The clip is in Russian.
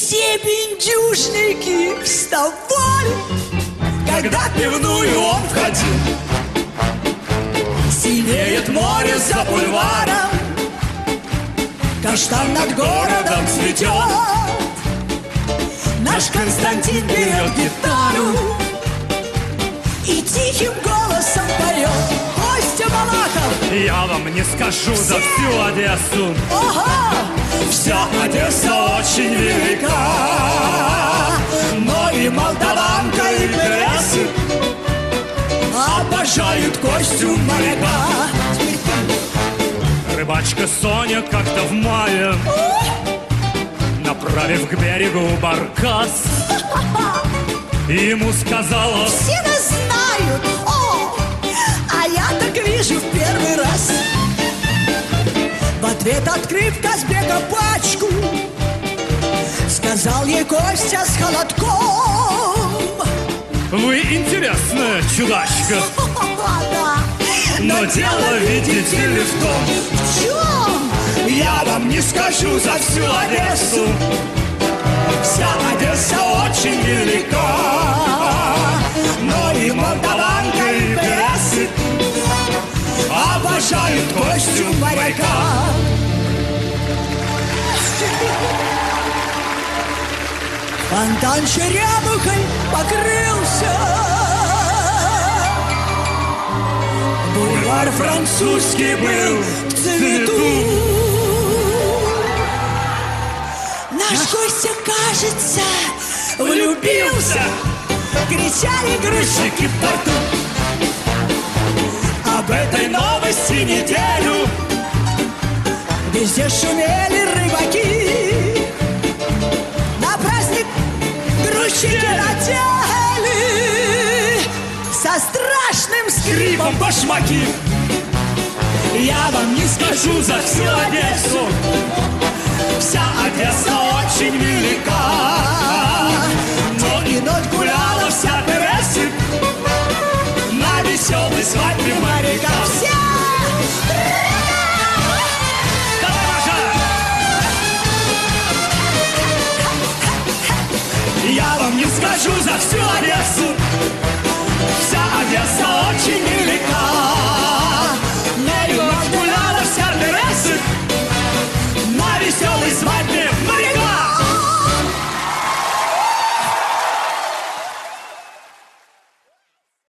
Все бендюжники вставали, когда в пивную он входил. Синеет море за бульваром, каштан над городом цветет. Наш Константин берет гитару и тихим голосом поет. Костя Малахов. Я вам не скажу за всю Одессу. Ага! Вся Одесса очень велика, но и молдаванка, и пересы обожают Костю моряка. Рыбачка Соня как-то в мае, направив к берегу баркас, ему сказала: все нас знают, о, а я так вижу в первый раз. В ответ, открыв Казбека пачку, сказал ей Костя с холодком: вы интересная чудачка. Но дело, видите ли, в том, в чем? Я вам не скажу за всю Одессу. Вся Одесса очень велика, но и молдаванка, и пересы обожают Костю моряка. Фонтан черемухой покрылся, бульвар французский был в цвету. Наш Костя, кажется, влюбился, кричали грузчики в порту. Об этой новости неделю везде шумели рыбаки. На праздник грузчики надели со страшным скрипом башмаки. Я вам не скажу за всю Одессу. Вся Одесса очень велика, но и ночь гуляла вся Пересы на веселой свадьбе моряка.